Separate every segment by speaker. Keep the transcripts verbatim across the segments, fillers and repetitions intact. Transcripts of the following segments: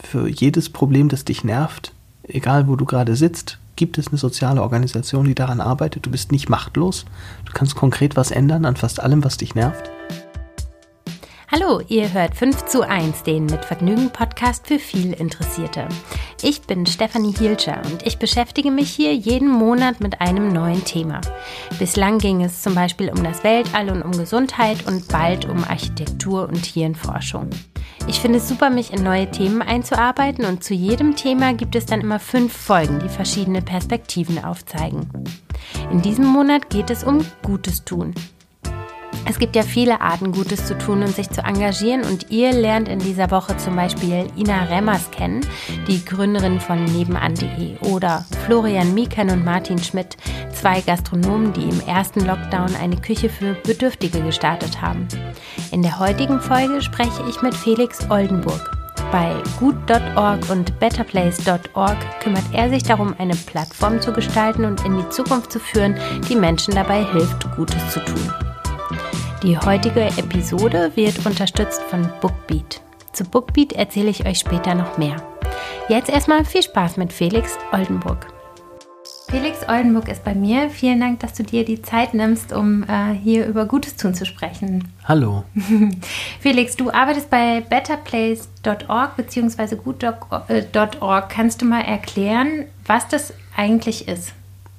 Speaker 1: für jedes Problem, das dich nervt, egal wo du gerade sitzt, gibt es eine soziale Organisation, die daran arbeitet. Du bist nicht machtlos. Du kannst konkret was ändern an fast allem, was dich nervt.
Speaker 2: Hallo, ihr hört fünf zu eins, den mit Vergnügen Podcast für viel Interessierte. Ich bin Stefanie Hielscher und ich beschäftige mich hier jeden Monat mit einem neuen Thema. Bislang ging es zum Beispiel um das Weltall und um Gesundheit und bald um Architektur und Hirnforschung. Ich finde es super, mich in neue Themen einzuarbeiten und zu jedem Thema gibt es dann immer fünf Folgen, die verschiedene Perspektiven aufzeigen. In diesem Monat geht es um Gutes tun. Es gibt ja viele Arten, Gutes zu tun und sich zu engagieren und ihr lernt in dieser Woche zum Beispiel Ina Remmers kennen, die Gründerin von nebenan punkt de, oder Florian Mikan und Martin Schmidt, zwei Gastronomen, die im ersten Lockdown eine Küche für Bedürftige gestartet haben. In der heutigen Folge spreche ich mit Felix Oldenburg. Bei gut Punkt org und better place Punkt org kümmert er sich darum, eine Plattform zu gestalten und in die Zukunft zu führen, die Menschen dabei hilft, Gutes zu tun. Die heutige Episode wird unterstützt von Bookbeat. Zu Bookbeat erzähle ich euch später noch mehr. Jetzt erstmal viel Spaß mit Felix Oldenburg. Felix Oldenburg ist bei mir. Vielen Dank, dass du dir die Zeit nimmst, um äh, hier über Gutes tun zu sprechen.
Speaker 1: Hallo.
Speaker 2: Felix, du arbeitest bei better place Punkt org bzw. gut Punkt org. Kannst du mal erklären, was das eigentlich ist?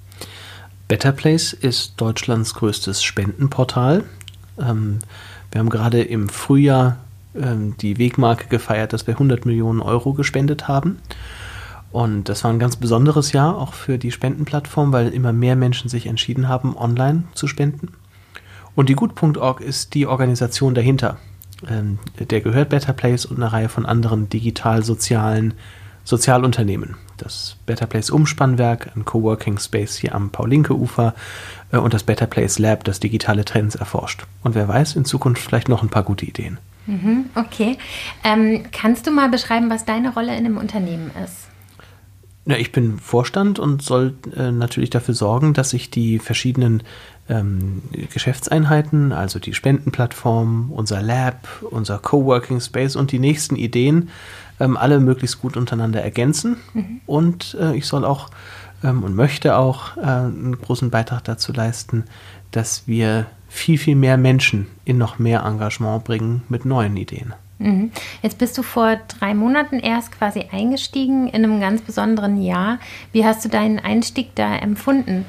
Speaker 1: Better Place ist Deutschlands größtes Spendenportal. Ähm, wir haben gerade im Frühjahr ähm, die Wegmarke gefeiert, dass wir hundert Millionen Euro gespendet haben. Und das war ein ganz besonderes Jahr auch für die Spendenplattform, weil immer mehr Menschen sich entschieden haben, online zu spenden. Und die gut Punkt org ist die Organisation dahinter. Ähm, der gehört Better Place und eine Reihe von anderen digital-sozialen Sozialunternehmen. Das Better Place Umspannwerk, ein Coworking Space hier am Paul-Lincke-Ufer äh, und das Better Place Lab, das digitale Trends erforscht. Und wer weiß, in Zukunft vielleicht noch ein paar gute Ideen.
Speaker 2: Mhm, okay. Ähm, kannst du mal beschreiben, was deine Rolle in dem Unternehmen ist?
Speaker 1: Na, ich bin Vorstand und soll äh, natürlich dafür sorgen, dass sich die verschiedenen ähm, Geschäftseinheiten, also die Spendenplattform, unser Lab, unser Coworking Space und die nächsten Ideen ähm, alle möglichst gut untereinander ergänzen. Mhm. Und äh, ich soll auch ähm, und möchte auch äh, einen großen Beitrag dazu leisten, dass wir viel, viel mehr Menschen in noch mehr Engagement bringen mit neuen Ideen.
Speaker 2: Jetzt bist du vor drei Monaten erst quasi eingestiegen in einem ganz besonderen Jahr. Wie hast du deinen Einstieg da empfunden?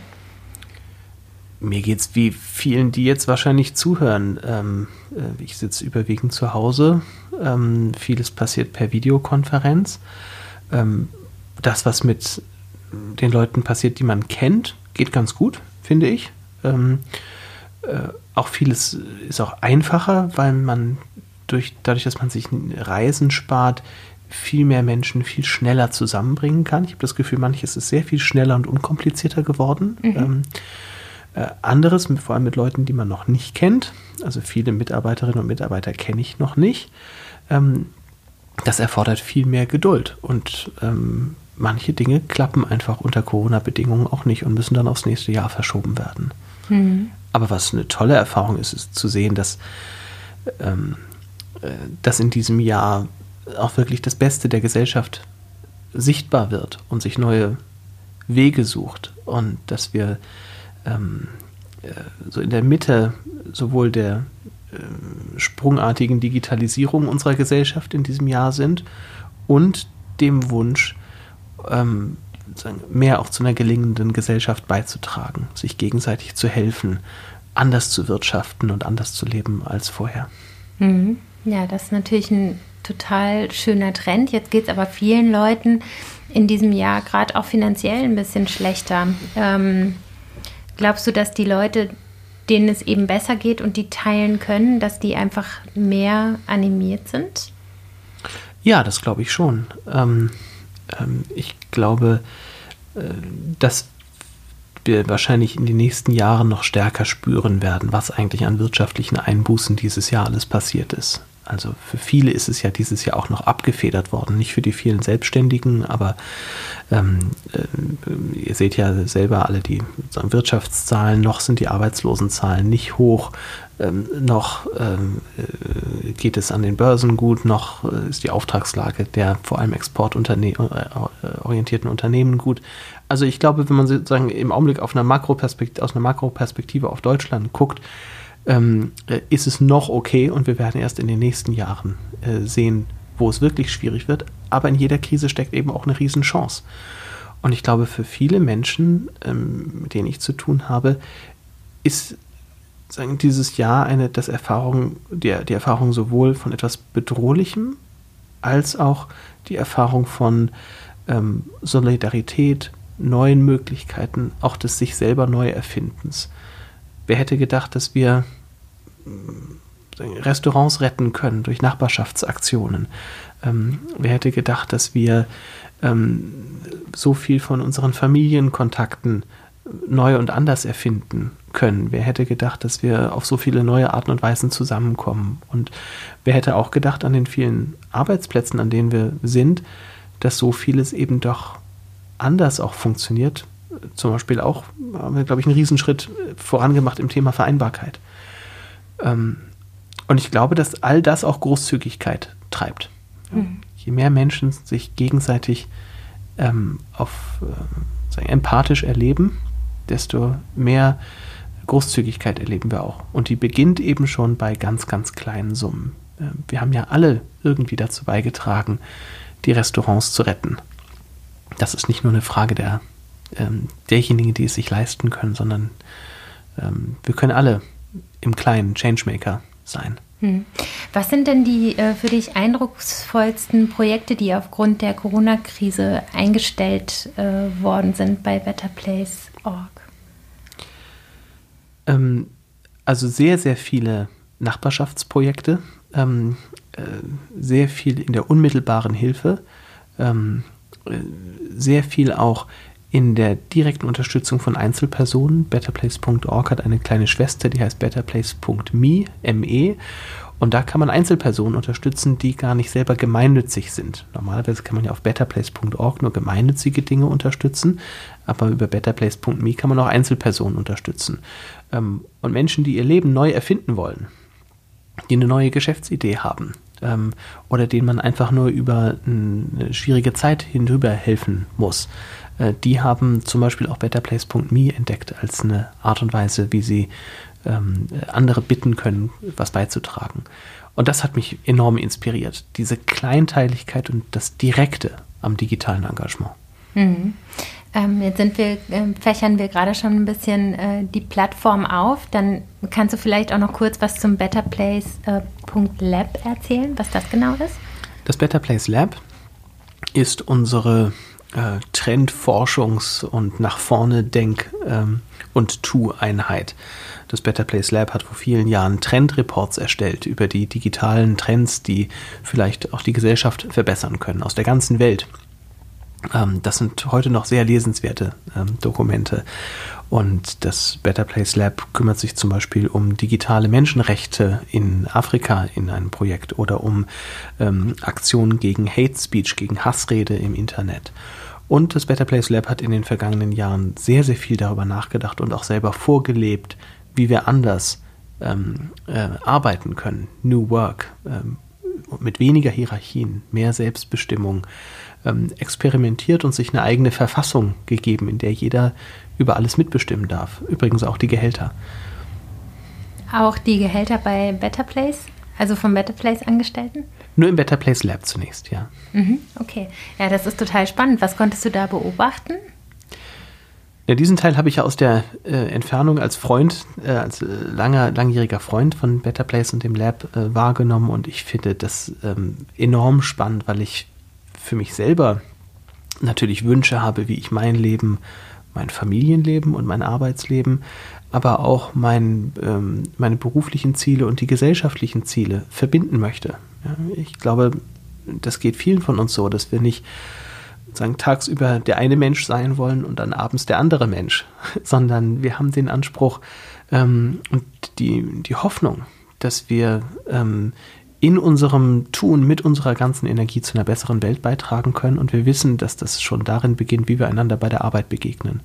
Speaker 1: Mir geht's wie vielen, die jetzt wahrscheinlich zuhören. Ähm, ich sitze überwiegend zu Hause. Ähm, vieles passiert per Videokonferenz. Ähm, das, was mit den Leuten passiert, die man kennt, geht ganz gut, finde ich. Ähm, äh, auch vieles ist auch einfacher, weil man Durch, dadurch, dass man sich Reisen spart, viel mehr Menschen viel schneller zusammenbringen kann. Ich habe das Gefühl, manches ist sehr viel schneller und unkomplizierter geworden. Mhm. Ähm, äh, anderes, vor allem mit Leuten, die man noch nicht kennt, also viele Mitarbeiterinnen und Mitarbeiter kenne ich noch nicht, ähm, das erfordert viel mehr Geduld. Und ähm, manche Dinge klappen einfach unter Corona-Bedingungen auch nicht und müssen dann aufs nächste Jahr verschoben werden. Mhm. Aber was eine tolle Erfahrung ist, ist zu sehen, dass ähm, dass in diesem Jahr auch wirklich das Beste der Gesellschaft sichtbar wird und sich neue Wege sucht und dass wir ähm, so in der Mitte sowohl der äh, sprungartigen Digitalisierung unserer Gesellschaft in diesem Jahr sind und dem Wunsch, ähm, mehr auch zu einer gelingenden Gesellschaft beizutragen, sich gegenseitig zu helfen, anders zu wirtschaften und anders zu leben als vorher.
Speaker 2: Mhm. Ja, das ist natürlich ein total schöner Trend. Jetzt geht es aber vielen Leuten in diesem Jahr gerade auch finanziell ein bisschen schlechter. Ähm, glaubst du, dass die Leute, denen es eben besser geht und die teilen können, dass die einfach mehr animiert sind?
Speaker 1: Ja, das glaube ich schon. Ähm, ähm, ich glaube, äh, dass wir wahrscheinlich in den nächsten Jahren noch stärker spüren werden, was eigentlich an wirtschaftlichen Einbußen dieses Jahr alles passiert ist. Also für viele ist es ja dieses Jahr auch noch abgefedert worden, nicht für die vielen Selbstständigen, aber ähm, äh, ihr seht ja selber alle die sagen, Wirtschaftszahlen, noch sind die Arbeitslosenzahlen nicht hoch, ähm, noch ähm, äh, geht es an den Börsen gut, noch äh, ist die Auftragslage der vor allem exportorientierten Unternehmen gut. Also ich glaube, wenn man sozusagen im Augenblick auf einer Makroperspektive, aus einer Makroperspektive auf Deutschland guckt, ähm, ist es noch okay und wir werden erst in den nächsten Jahren äh, sehen, wo es wirklich schwierig wird. Aber in jeder Krise steckt eben auch eine Riesenchance. Und ich glaube, für viele Menschen, ähm, mit denen ich zu tun habe, ist sagen, dieses Jahr eine das Erfahrung, die, die Erfahrung sowohl von etwas Bedrohlichem als auch die Erfahrung von ähm, Solidarität, neuen Möglichkeiten, auch des sich selber Neuerfindens. Wer hätte gedacht, dass wir Restaurants retten können durch Nachbarschaftsaktionen? Ähm, wer hätte gedacht, dass wir ähm, so viel von unseren Familienkontakten neu und anders erfinden können? Wer hätte gedacht, dass wir auf so viele neue Arten und Weisen zusammenkommen? Und wer hätte auch gedacht an den vielen Arbeitsplätzen, an denen wir sind, dass so vieles eben doch anders auch funktioniert? Zum Beispiel auch, haben wir, glaube ich, einen Riesenschritt vorangemacht im Thema Vereinbarkeit. Ähm, und ich glaube, dass all das auch Großzügigkeit treibt. Mhm. Je mehr Menschen sich gegenseitig ähm, auf, äh, sagen, empathisch erleben, desto mehr Großzügigkeit erleben wir auch. Und die beginnt eben schon bei ganz, ganz kleinen Summen. Äh, wir haben ja alle irgendwie dazu beigetragen, die Restaurants zu retten. Das ist nicht nur eine Frage der ähm, derjenigen, die es sich leisten können, sondern ähm, wir können alle im Kleinen Changemaker sein.
Speaker 2: Hm. Was sind denn die äh, für dich eindrucksvollsten Projekte, die aufgrund der Corona-Krise eingestellt äh, worden sind bei Better Place Punkt org?
Speaker 1: Ähm, also sehr, sehr viele Nachbarschaftsprojekte, ähm, äh, sehr viel in der unmittelbaren Hilfe, ähm, äh, sehr viel auch in der direkten Unterstützung von Einzelpersonen. Better Place Punkt org hat eine kleine Schwester, die heißt Better Place Punkt me, M E. Und da kann man Einzelpersonen unterstützen, die gar nicht selber gemeinnützig sind. Normalerweise kann man ja auf Better Place Punkt org nur gemeinnützige Dinge unterstützen, aber über Better Place Punkt me kann man auch Einzelpersonen unterstützen. Und Menschen, die ihr Leben neu erfinden wollen, die eine neue Geschäftsidee haben oder denen man einfach nur über eine schwierige Zeit hinüber helfen muss, die haben zum Beispiel auch Better Place Punkt me entdeckt als eine Art und Weise, wie sie ähm, andere bitten können, was beizutragen. Und das hat mich enorm inspiriert, diese Kleinteiligkeit und das Direkte am digitalen Engagement.
Speaker 2: Mhm. Ähm, jetzt sind wir, äh, fächern wir gerade schon ein bisschen äh, die Plattform auf. Dann kannst du vielleicht auch noch kurz was zum Better Place Punkt lab erzählen, was das genau ist?
Speaker 1: Das Better Place Lab ist unsere Äh, Trendforschungs- und nach vorne Denk- ähm, und Tu-Einheit. Das Better Place Lab hat vor vielen Jahren Trendreports erstellt über die digitalen Trends, die vielleicht auch die Gesellschaft verbessern können, aus der ganzen Welt. Ähm, das sind heute noch sehr lesenswerte ähm, Dokumente. Und das Better Place Lab kümmert sich zum Beispiel um digitale Menschenrechte in Afrika in einem Projekt oder um ähm, Aktionen gegen Hate Speech, gegen Hassrede im Internet. Und das Better Place Lab hat in den vergangenen Jahren sehr, sehr viel darüber nachgedacht und auch selber vorgelebt, wie wir anders ähm, äh, arbeiten können. New Work, ähm, mit weniger Hierarchien, mehr Selbstbestimmung, ähm, experimentiert und sich eine eigene Verfassung gegeben, in der jeder über alles mitbestimmen darf. Übrigens auch die Gehälter.
Speaker 2: Auch die Gehälter bei Better Place, also vom Better Place Angestellten?
Speaker 1: Nur im Better Place Lab zunächst, ja.
Speaker 2: Mhm, okay. Ja, das ist total spannend. Was konntest du da beobachten?
Speaker 1: Ja, diesen Teil habe ich ja aus der äh, Entfernung als Freund, äh, als äh, langer, langjähriger Freund von Better Place und dem Lab äh, wahrgenommen und ich finde das ähm, enorm spannend, weil ich für mich selber natürlich Wünsche habe, wie ich mein Leben, mein Familienleben und mein Arbeitsleben, aber auch mein, ähm, meine beruflichen Ziele und die gesellschaftlichen Ziele verbinden möchte. Ja, ich glaube, das geht vielen von uns so, dass wir nicht sagen, tagsüber der eine Mensch sein wollen und dann abends der andere Mensch, sondern wir haben den Anspruch ähm, und die, die Hoffnung, dass wir ähm, in unserem Tun mit unserer ganzen Energie zu einer besseren Welt beitragen können. Und wir wissen, dass das schon darin beginnt, wie wir einander bei der Arbeit begegnen.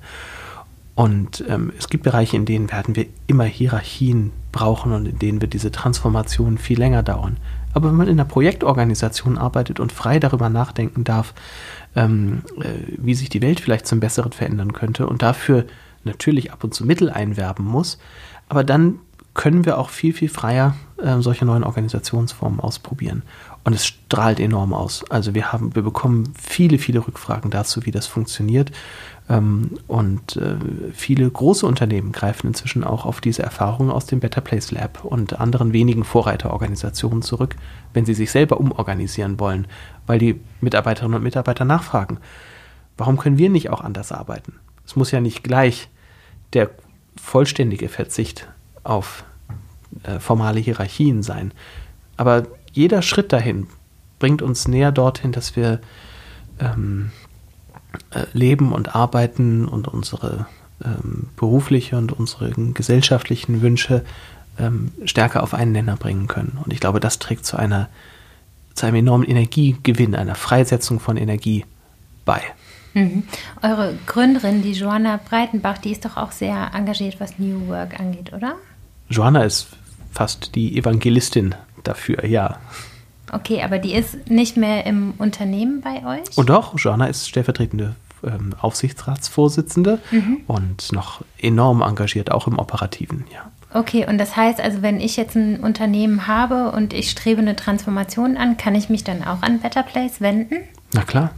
Speaker 1: Und ähm, es gibt Bereiche, in denen werden wir immer Hierarchien brauchen und in denen wird diese Transformation viel länger dauern. Aber wenn man in einer Projektorganisation arbeitet und frei darüber nachdenken darf, ähm, äh, wie sich die Welt vielleicht zum Besseren verändern könnte und dafür natürlich ab und zu Mittel einwerben muss, aber dann können wir auch viel, viel freier äh, solche neuen Organisationsformen ausprobieren. Und es strahlt enorm aus. Also wir haben, wir bekommen viele, viele Rückfragen dazu, wie das funktioniert. Ähm, und äh, viele große Unternehmen greifen inzwischen auch auf diese Erfahrungen aus dem Better Place Lab und anderen wenigen Vorreiterorganisationen zurück, wenn sie sich selber umorganisieren wollen, weil die Mitarbeiterinnen und Mitarbeiter nachfragen, warum können wir nicht auch anders arbeiten? Es muss ja nicht gleich der vollständige Verzicht auf äh, formale Hierarchien sein. Aber jeder Schritt dahin bringt uns näher dorthin, dass wir ähm, äh, leben und arbeiten und unsere ähm, berufliche und unsere gesellschaftlichen Wünsche ähm, stärker auf einen Nenner bringen können. Und ich glaube, das trägt zu einer zu einem enormen Energiegewinn, einer Freisetzung von Energie bei.
Speaker 2: Mhm. Eure Gründerin, die Joanna Breitenbach, die ist doch auch sehr engagiert, was New Work angeht, oder?
Speaker 1: Joanna ist fast die Evangelistin dafür, ja.
Speaker 2: Okay, aber die ist nicht mehr im Unternehmen bei euch?
Speaker 1: Und doch, Joanna ist stellvertretende ähm, Aufsichtsratsvorsitzende mhm. und noch enorm engagiert, auch im Operativen, ja.
Speaker 2: Okay, und das heißt also, wenn ich jetzt ein Unternehmen habe und ich strebe eine Transformation an, kann ich mich dann auch an Better Place wenden?
Speaker 1: Na klar.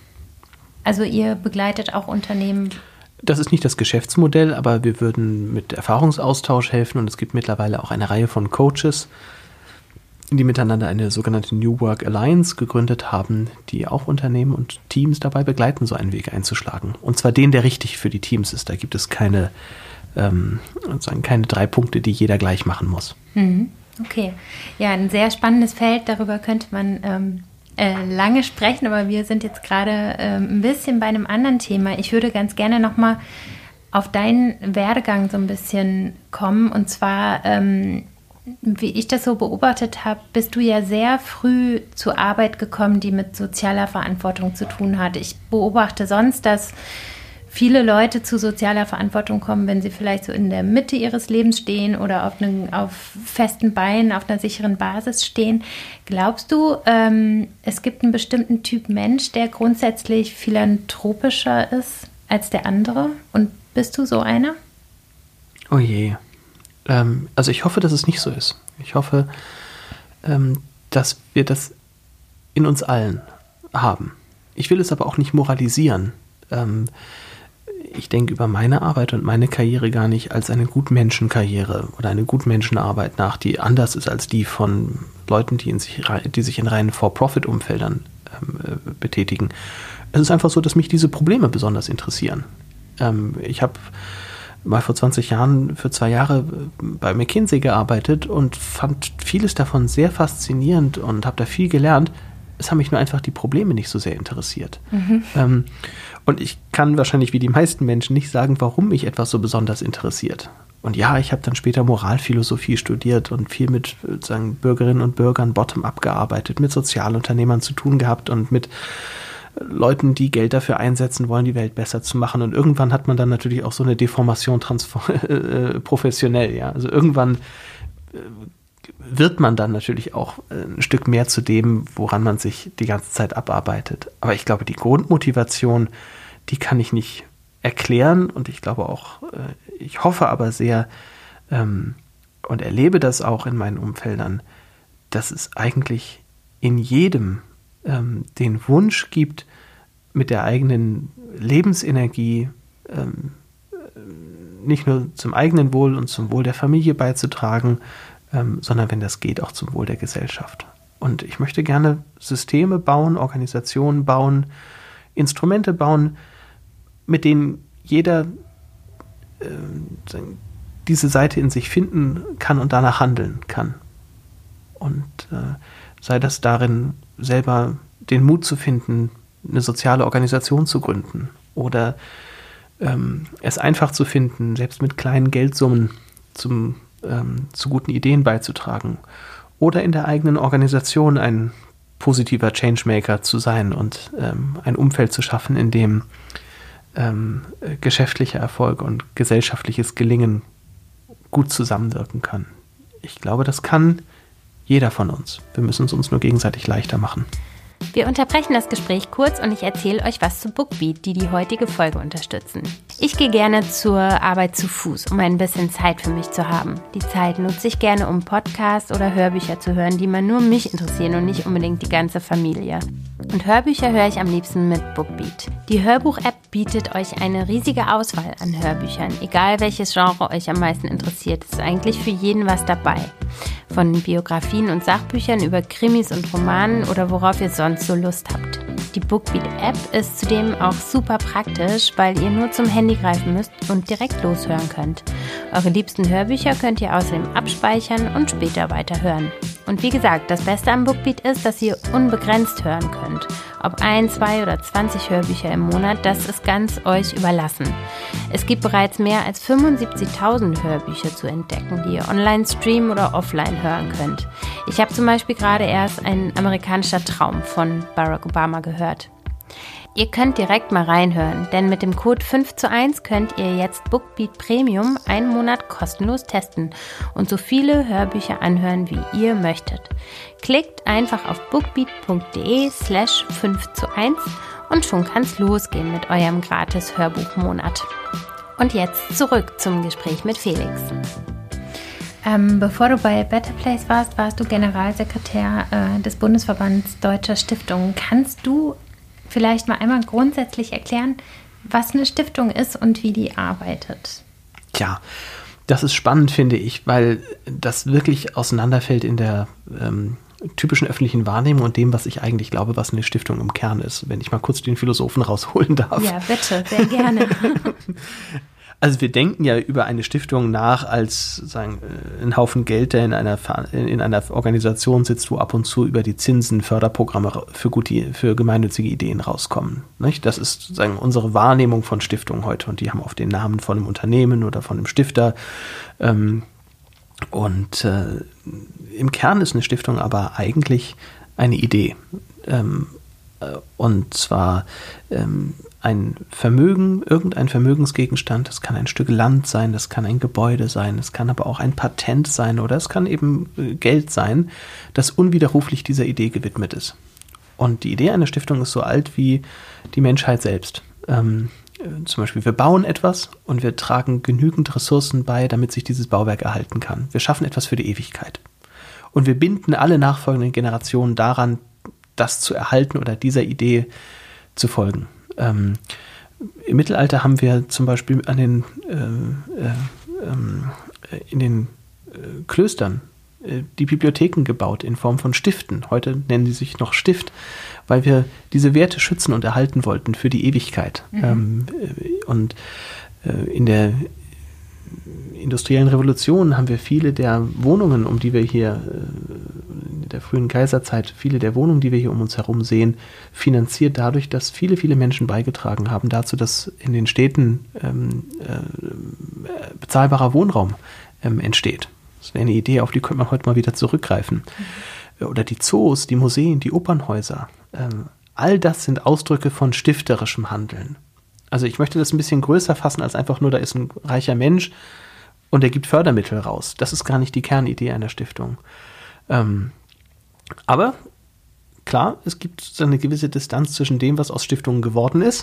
Speaker 2: Also ihr begleitet auch Unternehmen?
Speaker 1: Das ist nicht das Geschäftsmodell, aber wir würden mit Erfahrungsaustausch helfen und es gibt mittlerweile auch eine Reihe von Coaches, die miteinander eine sogenannte New Work Alliance gegründet haben, die auch Unternehmen und Teams dabei begleiten, so einen Weg einzuschlagen. Und zwar den, der richtig für die Teams ist. Da gibt es keine, ähm, sozusagen keine drei Punkte, die jeder gleich machen muss.
Speaker 2: Mhm. Okay. Ja, ein sehr spannendes Feld. Darüber könnte man ähm, äh, lange sprechen, aber wir sind jetzt gerade ähm, ein bisschen bei einem anderen Thema. Ich würde ganz gerne nochmal auf deinen Werdegang so ein bisschen kommen. Und zwar, ähm, wie ich das so beobachtet habe, bist du ja sehr früh zur Arbeit gekommen, die mit sozialer Verantwortung zu tun hat. Ich beobachte sonst, dass viele Leute zu sozialer Verantwortung kommen, wenn sie vielleicht so in der Mitte ihres Lebens stehen oder auf, einen, auf festen Beinen, auf einer sicheren Basis stehen. Glaubst du, ähm, es gibt einen bestimmten Typ Mensch, der grundsätzlich philanthropischer ist als der andere? Und bist du so einer?
Speaker 1: Oh je. Ähm, also ich hoffe, dass es nicht so ist. Ich hoffe, ähm, dass wir das in uns allen haben. Ich will es aber auch nicht moralisieren. Ähm, Ich denke über meine Arbeit und meine Karriere gar nicht als eine Gutmenschenkarriere oder eine Gutmenschenarbeit nach, die anders ist als die von Leuten, die, in sich, die sich in reinen For-Profit-Umfeldern ähm, betätigen. Es ist einfach so, dass mich diese Probleme besonders interessieren. Ähm, ich habe mal vor zwanzig Jahren für zwei Jahre bei McKinsey gearbeitet und fand vieles davon sehr faszinierend und habe da viel gelernt. Es haben mich nur einfach die Probleme nicht so sehr interessiert. Mhm. Ähm, und ich kann wahrscheinlich wie die meisten Menschen nicht sagen, warum mich etwas so besonders interessiert. Und ja, ich habe dann später Moralphilosophie studiert und viel mit sozusagen Bürgerinnen und Bürgern bottom-up gearbeitet, mit Sozialunternehmern zu tun gehabt und mit Leuten, die Geld dafür einsetzen wollen, die Welt besser zu machen. Und irgendwann hat man dann natürlich auch so eine Deformation transform- äh, professionell. Ja, also irgendwann äh, wird man dann natürlich auch ein Stück mehr zu dem, woran man sich die ganze Zeit abarbeitet. Aber ich glaube, die Grundmotivation, die kann ich nicht erklären und ich glaube auch, ich hoffe aber sehr ähm, und erlebe das auch in meinen Umfeldern, dass es eigentlich in jedem ähm, den Wunsch gibt, mit der eigenen Lebensenergie ähm, nicht nur zum eigenen Wohl und zum Wohl der Familie beizutragen, Ähm, sondern wenn das geht, auch zum Wohl der Gesellschaft. Und ich möchte gerne Systeme bauen, Organisationen bauen, Instrumente bauen, mit denen jeder äh, diese Seite in sich finden kann und danach handeln kann. Und äh, sei das darin, selber den Mut zu finden, eine soziale Organisation zu gründen oder ähm, es einfach zu finden, selbst mit kleinen Geldsummen zum Ähm, zu guten Ideen beizutragen oder in der eigenen Organisation ein positiver Changemaker zu sein und ähm, ein Umfeld zu schaffen, in dem ähm, geschäftlicher Erfolg und gesellschaftliches Gelingen gut zusammenwirken kann. Ich glaube, das kann jeder von uns. Wir müssen es uns nur gegenseitig leichter machen.
Speaker 2: Wir unterbrechen das Gespräch kurz und ich erzähle euch was zu Bookbeat, die die heutige Folge unterstützen. Ich gehe gerne zur Arbeit zu Fuß, um ein bisschen Zeit für mich zu haben. Die Zeit nutze ich gerne, um Podcasts oder Hörbücher zu hören, die man nur mich interessieren und nicht unbedingt die ganze Familie. Und Hörbücher höre ich am liebsten mit Bookbeat. Die Hörbuch-App bietet euch eine riesige Auswahl an Hörbüchern. Egal welches Genre euch am meisten interessiert, ist eigentlich für jeden was dabei. Von Biografien und Sachbüchern über Krimis und Romanen oder worauf ihr sonst so Lust habt. Die Bookbeat-App ist zudem auch super praktisch, weil ihr nur zum Handy greifen müsst und direkt loshören könnt. Eure liebsten Hörbücher könnt ihr außerdem abspeichern und später weiterhören. Und wie gesagt, das Beste am Bookbeat ist, dass ihr unbegrenzt hören könnt. Ob ein, zwei oder zwanzig Hörbücher im Monat, das ist ganz euch überlassen. Es gibt bereits mehr als fünfundsiebzigtausend Hörbücher zu entdecken, die ihr online streamen oder offline hören könnt. Ich habe zum Beispiel gerade erst Ein amerikanischer Traum von Barack Obama gehört. Ihr könnt direkt mal reinhören, denn mit dem Code fünf zu eins könnt ihr jetzt Bookbeat Premium einen Monat kostenlos testen und so viele Hörbücher anhören, wie ihr möchtet. Klickt einfach auf bookbeat.de slash fünf zu eins und schon kann's losgehen mit eurem gratis Hörbuchmonat. Und jetzt zurück zum Gespräch mit Felix.
Speaker 3: Ähm, bevor du bei Better Place warst, warst du Generalsekretär äh, des Bundesverbands Deutscher Stiftungen. Kannst du vielleicht mal einmal grundsätzlich erklären, was eine Stiftung ist und wie die arbeitet?
Speaker 1: Tja, das ist spannend, finde ich, weil das wirklich auseinanderfällt in der ähm, typischen öffentlichen Wahrnehmung und dem, was ich eigentlich glaube, was eine Stiftung im Kern ist. Wenn ich mal kurz den Philosophen rausholen darf.
Speaker 3: Ja, bitte, sehr gerne.
Speaker 1: Also wir denken ja über eine Stiftung nach als sagen, ein Haufen Geld, der in einer, in einer Organisation sitzt, wo ab und zu über die Zinsen Förderprogramme für, gute, für gemeinnützige Ideen rauskommen. Nicht? Das ist sagen, unsere Wahrnehmung von Stiftungen heute und die haben oft den Namen von einem Unternehmen oder von einem Stifter. Und äh, im Kern ist eine Stiftung aber eigentlich eine Idee. Und zwar ein Vermögen, irgendein Vermögensgegenstand, das kann ein Stück Land sein, das kann ein Gebäude sein, das kann aber auch ein Patent sein oder es kann eben Geld sein, das unwiderruflich dieser Idee gewidmet ist. Und die Idee einer Stiftung ist so alt wie die Menschheit selbst. Ähm, zum Beispiel, wir bauen etwas und wir tragen genügend Ressourcen bei, damit sich dieses Bauwerk erhalten kann. Wir schaffen etwas für die Ewigkeit. Und wir binden alle nachfolgenden Generationen daran, das zu erhalten oder dieser Idee zu folgen. Ähm, Im Mittelalter haben wir zum Beispiel an den, äh, äh, äh, in den äh, Klöstern äh, die Bibliotheken gebaut in Form von Stiften. Heute nennen sie sich noch Stift, weil wir diese Werte schützen und erhalten wollten für die Ewigkeit. Mhm. Ähm, äh, und äh, in der industriellen Revolution haben wir viele der Wohnungen, um die wir hier in der frühen Kaiserzeit, viele der Wohnungen, die wir hier um uns herum sehen, finanziert dadurch, dass viele, viele Menschen beigetragen haben dazu, dass in den Städten ähm, äh, bezahlbarer Wohnraum ähm, entsteht. Das wäre eine Idee, auf die könnte man heute mal wieder zurückgreifen. Mhm. Oder die Zoos, die Museen, die Opernhäuser. Ähm, all das sind Ausdrücke von stifterischem Handeln. Also ich möchte das ein bisschen größer fassen als einfach nur, da ist ein reicher Mensch und der gibt Fördermittel raus. Das ist gar nicht die Kernidee einer Stiftung. Ähm, aber klar, es gibt so eine gewisse Distanz zwischen dem, was aus Stiftungen geworden ist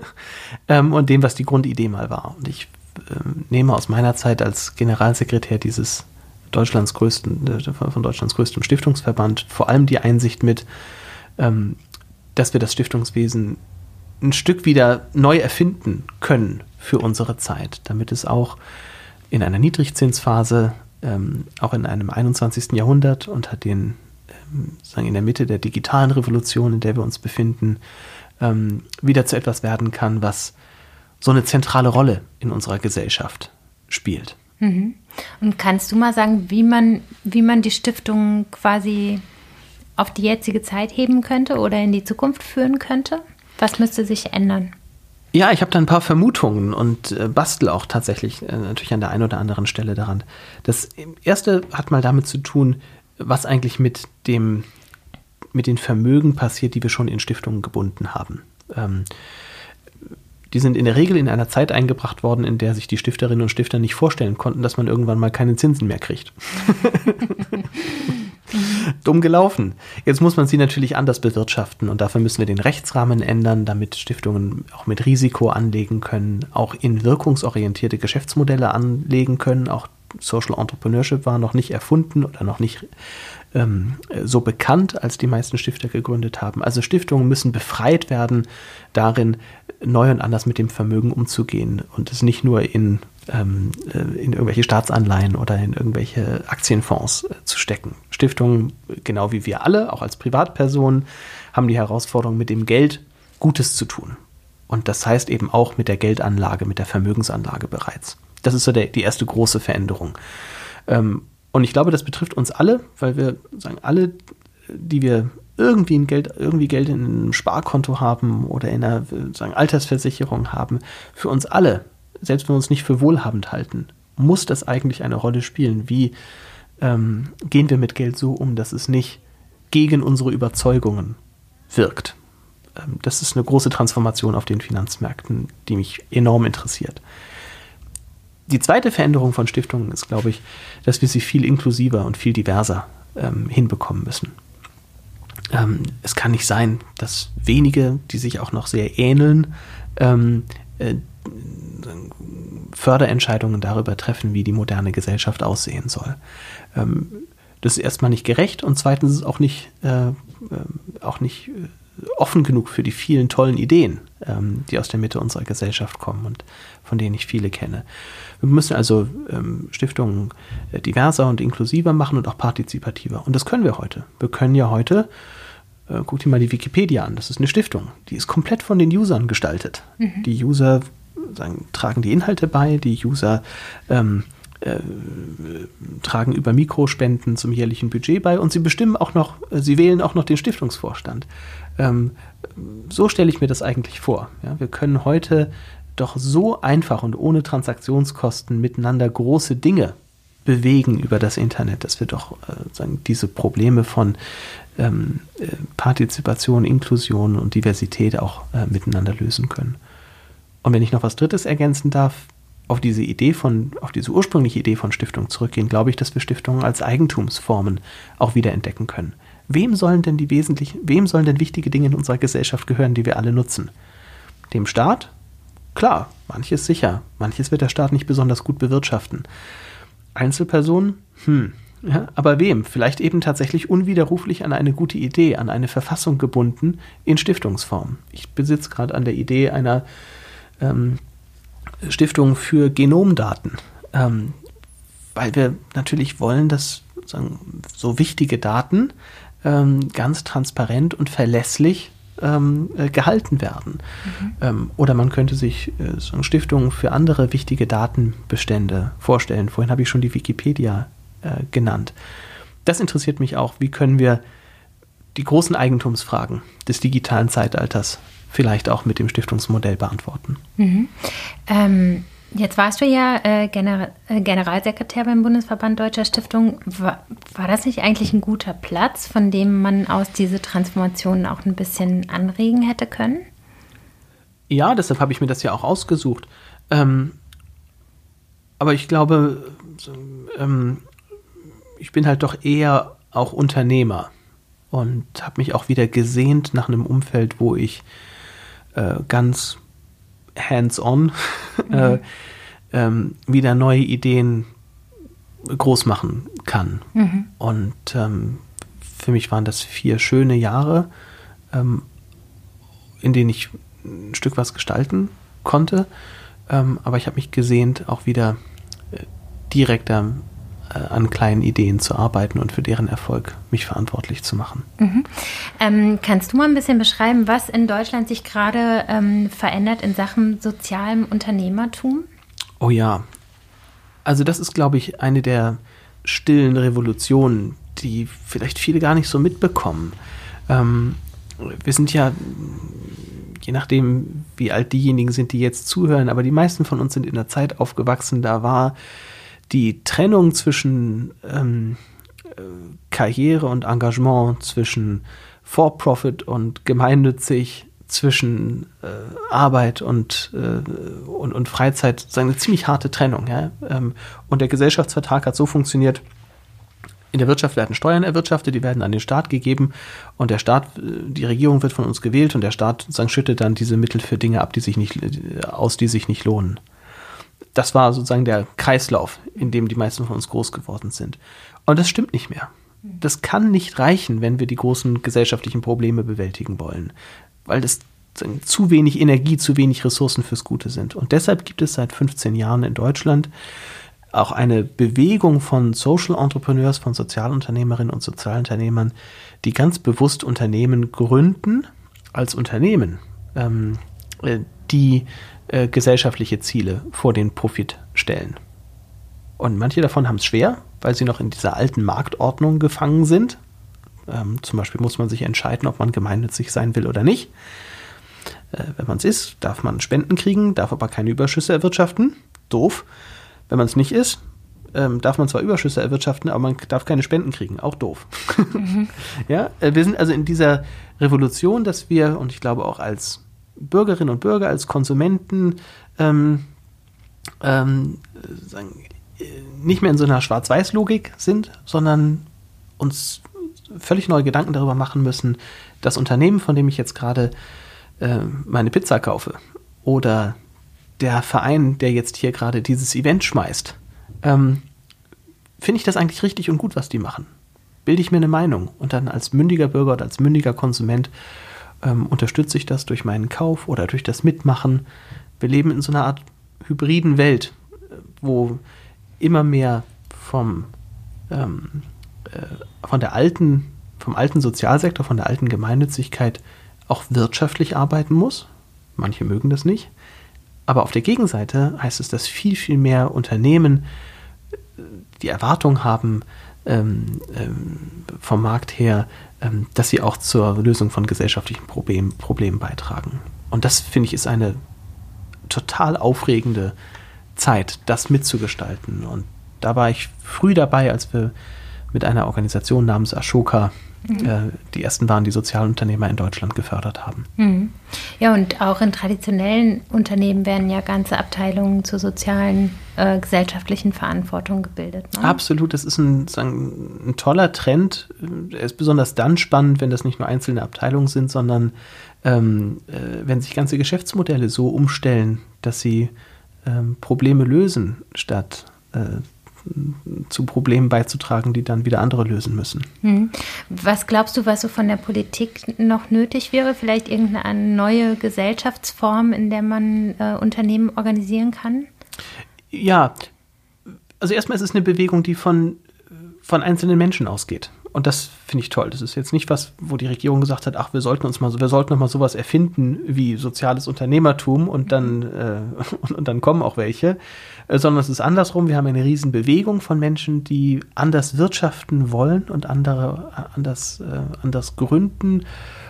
Speaker 1: ähm, und dem, was die Grundidee mal war. Und ich ähm, nehme aus meiner Zeit als Generalsekretär dieses Deutschlands größten, äh, von Deutschlands größtem Stiftungsverband vor allem die Einsicht mit, ähm, dass wir das Stiftungswesen ein Stück wieder neu erfinden können für unsere Zeit, damit es auch in einer Niedrigzinsphase, ähm, auch in einem einundzwanzigsten Jahrhundert unter den, ähm, sagen in der Mitte der digitalen Revolution, in der wir uns befinden, ähm, wieder zu etwas werden kann, was so eine zentrale Rolle in unserer Gesellschaft spielt.
Speaker 3: Mhm. Und kannst du mal sagen, wie man, wie man die Stiftung quasi auf die jetzige Zeit heben könnte oder in die Zukunft führen könnte? Was müsste sich ändern?
Speaker 1: Ja, ich habe da ein paar Vermutungen und äh, bastel auch tatsächlich äh, natürlich an der einen oder anderen Stelle daran. Das erste hat mal damit zu tun, was eigentlich mit dem, mit den Vermögen passiert, die wir schon in Stiftungen gebunden haben. Ähm, die sind in der Regel in einer Zeit eingebracht worden, in der sich die Stifterinnen und Stifter nicht vorstellen konnten, dass man irgendwann mal keine Zinsen mehr kriegt. Dumm gelaufen. Jetzt muss man sie natürlich anders bewirtschaften und dafür müssen wir den Rechtsrahmen ändern, damit Stiftungen auch mit Risiko anlegen können, auch in wirkungsorientierte Geschäftsmodelle anlegen können. Auch Social Entrepreneurship war noch nicht erfunden oder noch nicht ähm, so bekannt, als die meisten Stifter gegründet haben. Also Stiftungen müssen befreit werden, darin neu und anders mit dem Vermögen umzugehen und es nicht nur in in irgendwelche Staatsanleihen oder in irgendwelche Aktienfonds äh, zu stecken. Stiftungen, genau wie wir alle, auch als Privatpersonen, haben die Herausforderung, mit dem Geld Gutes zu tun. Und das heißt eben auch mit der Geldanlage, mit der Vermögensanlage bereits. Das ist so der, die erste große Veränderung. Ähm, und ich glaube, das betrifft uns alle, weil wir sagen, alle, die wir irgendwie ein Geld, irgendwie Geld in einem Sparkonto haben oder in einer sagen, Altersversicherung haben, für uns alle, selbst wenn wir uns nicht für wohlhabend halten, muss das eigentlich eine Rolle spielen. Wie ähm, gehen wir mit Geld so um, dass es nicht gegen unsere Überzeugungen wirkt? Ähm, das ist eine große Transformation auf den Finanzmärkten, die mich enorm interessiert. Die zweite Veränderung von Stiftungen ist, glaube ich, dass wir sie viel inklusiver und viel diverser ähm, hinbekommen müssen. Ähm, es kann nicht sein, dass wenige, die sich auch noch sehr ähneln, ähm, äh, Förderentscheidungen darüber treffen, wie die moderne Gesellschaft aussehen soll. Ähm, das ist erstmal nicht gerecht und zweitens ist es auch nicht, äh, äh, auch nicht offen genug für die vielen tollen Ideen, ähm, die aus der Mitte unserer Gesellschaft kommen und von denen ich viele kenne. Wir müssen also ähm, Stiftungen äh, diverser und inklusiver machen und auch partizipativer. Und das können wir heute. Wir können ja heute, äh, guck dir mal die Wikipedia an, das ist eine Stiftung, die ist komplett von den Usern gestaltet. Mhm. Die User sagen, tragen die Inhalte bei, die User ähm, äh, tragen über Mikrospenden zum jährlichen Budget bei und sie bestimmen auch noch, äh, sie wählen auch noch den Stiftungsvorstand. Ähm, so stelle ich mir das eigentlich vor. Ja, wir können heute doch so einfach und ohne Transaktionskosten miteinander große Dinge bewegen über das Internet, dass wir doch äh, sagen, diese Probleme von ähm, äh, Partizipation, Inklusion und Diversität auch äh, miteinander lösen können. Und wenn ich noch was Drittes ergänzen darf, auf diese Idee von, auf diese ursprüngliche Idee von Stiftung zurückgehen, glaube ich, dass wir Stiftungen als Eigentumsformen auch wieder entdecken können. Wem sollen denn die wesentlichen, wem sollen denn wichtige Dinge in unserer Gesellschaft gehören, die wir alle nutzen? Dem Staat? Klar, manches sicher. Manches wird der Staat nicht besonders gut bewirtschaften. Einzelpersonen? Hm. Ja, aber wem? Vielleicht eben tatsächlich unwiderruflich an eine gute Idee, an eine Verfassung gebunden in Stiftungsform. Ich besitze gerade an der Idee einer ähm, Stiftung für Genomdaten, ähm, weil wir natürlich wollen, dass sagen, so wichtige Daten ähm, ganz transparent und verlässlich ähm, äh, gehalten werden. Mhm. Ähm, oder man könnte sich äh, so Stiftungen für andere wichtige Datenbestände vorstellen. Vorhin habe ich schon die Wikipedia äh, genannt. Das interessiert mich auch. Wie können wir die großen Eigentumsfragen des digitalen Zeitalters vielleicht auch mit dem Stiftungsmodell beantworten?
Speaker 3: Mhm. Ähm, jetzt warst du ja äh, Gener- äh, Generalsekretär beim Bundesverband Deutscher Stiftungen. War, war das nicht eigentlich ein guter Platz, von dem man aus diese Transformation auch ein bisschen anregen hätte können?
Speaker 1: Ja, deshalb habe ich mir das ja auch ausgesucht. Ähm, aber ich glaube, ähm, ich bin halt doch eher auch Unternehmer und habe mich auch wieder gesehnt nach einem Umfeld, wo ich äh, ganz hands-on mhm. äh, ähm, wieder neue Ideen groß machen kann. Mhm. Und ähm, für mich waren das vier schöne Jahre, ähm, in denen ich ein Stück was gestalten konnte. Ähm, aber ich habe mich gesehnt, auch wieder äh, direkter äh, an kleinen Ideen zu arbeiten und für deren Erfolg mich verantwortlich zu machen.
Speaker 3: Mhm. Ähm, kannst du mal ein bisschen beschreiben, was in Deutschland sich gerade ähm, verändert in Sachen sozialem Unternehmertum?
Speaker 1: Oh ja, also das ist, glaube ich, eine der stillen Revolutionen, die vielleicht viele gar nicht so mitbekommen. Ähm, wir sind ja, je nachdem, wie alt diejenigen sind, die jetzt zuhören, aber die meisten von uns sind in der Zeit aufgewachsen, da war die Trennung zwischen ähm, Karriere und Engagement, zwischen For-Profit und gemeinnützig, zwischen äh, Arbeit und, äh, und, und Freizeit, sozusagen eine ziemlich harte Trennung. Ja? Ähm, und der Gesellschaftsvertrag hat so funktioniert: In der Wirtschaft werden Steuern erwirtschaftet, die werden an den Staat gegeben und der Staat, die Regierung wird von uns gewählt und der Staat sozusagen schüttet dann diese Mittel für Dinge ab, die sich nicht, aus, die sich nicht lohnen. Das war sozusagen der Kreislauf, in dem die meisten von uns groß geworden sind. Und das stimmt nicht mehr. Das kann nicht reichen, wenn wir die großen gesellschaftlichen Probleme bewältigen wollen, weil das zu wenig Energie, zu wenig Ressourcen fürs Gute sind. Und deshalb gibt es seit fünfzehn Jahren in Deutschland auch eine Bewegung von Social Entrepreneurs, von Sozialunternehmerinnen und Sozialunternehmern, die ganz bewusst Unternehmen gründen als Unternehmen, ähm, die äh, gesellschaftliche Ziele vor den Profit stellen. Und manche davon haben es schwer, weil sie noch in dieser alten Marktordnung gefangen sind. Ähm, zum Beispiel muss man sich entscheiden, ob man gemeinnützig sein will oder nicht. Äh, wenn man es ist, darf man Spenden kriegen, darf aber keine Überschüsse erwirtschaften. Doof. Wenn man es nicht ist, ähm, darf man zwar Überschüsse erwirtschaften, aber man darf keine Spenden kriegen. Auch doof. Mhm. Ja, äh, wir sind also in dieser Revolution, dass wir, und ich glaube auch als Bürgerinnen und Bürger, als Konsumenten, ähm, ähm, sagen, nicht mehr in so einer Schwarz-Weiß-Logik sind, sondern uns völlig neue Gedanken darüber machen müssen, das Unternehmen, von dem ich jetzt gerade äh, meine Pizza kaufe, oder der Verein, der jetzt hier gerade dieses Event schmeißt, ähm, finde ich das eigentlich richtig und gut, was die machen? Bilde ich mir eine Meinung und dann als mündiger Bürger oder als mündiger Konsument ähm, unterstütze ich das durch meinen Kauf oder durch das Mitmachen. Wir leben in so einer Art hybriden Welt, wo immer mehr vom, ähm, äh, von der alten, vom alten Sozialsektor, von der alten Gemeinnützigkeit auch wirtschaftlich arbeiten muss. Manche mögen das nicht. Aber auf der Gegenseite heißt es, dass viel, viel mehr Unternehmen die Erwartung haben, ähm, ähm, vom Markt her, ähm, dass sie auch zur Lösung von gesellschaftlichen Problem, Problemen beitragen. Und das, finde ich, ist eine total aufregende Zeit, das mitzugestalten. Und da war ich früh dabei, als wir mit einer Organisation namens Ashoka mhm. äh, die ersten waren, die Sozialunternehmer in Deutschland gefördert haben.
Speaker 3: Mhm. Ja, und auch in traditionellen Unternehmen werden ja ganze Abteilungen zur sozialen, äh, gesellschaftlichen Verantwortung gebildet. Ne?
Speaker 1: Absolut, das ist ein, sagen, ein toller Trend. Er ist besonders dann spannend, wenn das nicht nur einzelne Abteilungen sind, sondern ähm, äh, wenn sich ganze Geschäftsmodelle so umstellen, dass sie ähm, Probleme lösen, statt äh, zu Problemen beizutragen, die dann wieder andere lösen müssen.
Speaker 3: Hm. Was glaubst du, was so von der Politik noch nötig wäre? Vielleicht irgendeine neue Gesellschaftsform, in der man äh, Unternehmen organisieren kann?
Speaker 1: Ja, also erstmal ist es eine Bewegung, die von, von einzelnen Menschen ausgeht. Und das finde ich toll. Das ist jetzt nicht was, wo die Regierung gesagt hat, ach, wir sollten uns mal, wir sollten noch mal sowas erfinden wie soziales Unternehmertum und dann, äh, und, und dann kommen auch welche, äh, sondern es ist andersrum. Wir haben eine riesen Bewegung von Menschen, die anders wirtschaften wollen und andere anders, äh, anders gründen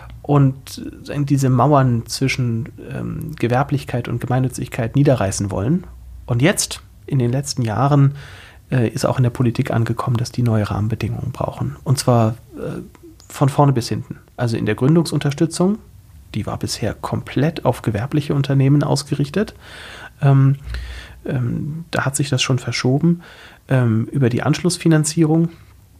Speaker 1: und äh, diese Mauern zwischen ähm, Gewerblichkeit und Gemeinnützigkeit niederreißen wollen. Und jetzt, in den letzten Jahren, ist auch in der Politik angekommen, dass die neue Rahmenbedingungen brauchen. Und zwar äh, von vorne bis hinten. Also in der Gründungsunterstützung, die war bisher komplett auf gewerbliche Unternehmen ausgerichtet. Ähm, ähm, da hat sich das schon verschoben. Ähm, über die Anschlussfinanzierung,